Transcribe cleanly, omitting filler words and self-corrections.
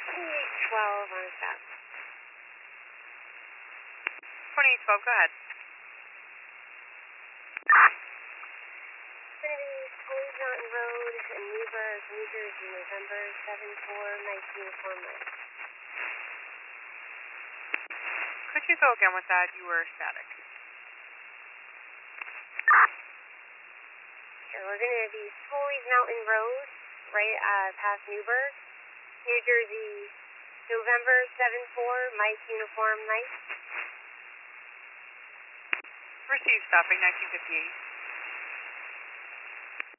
2812 on a stop. 2812, go ahead. It's going to be Foley's Mountain Road in Newburgh, New Jersey, November 7-4, night uniform night. Could you go again with that? You were static. Sure, we're going to be Foley's Mountain Road, right past Newburgh, New Jersey, November 7-4, Mike uniform night. Received, stopping 1958.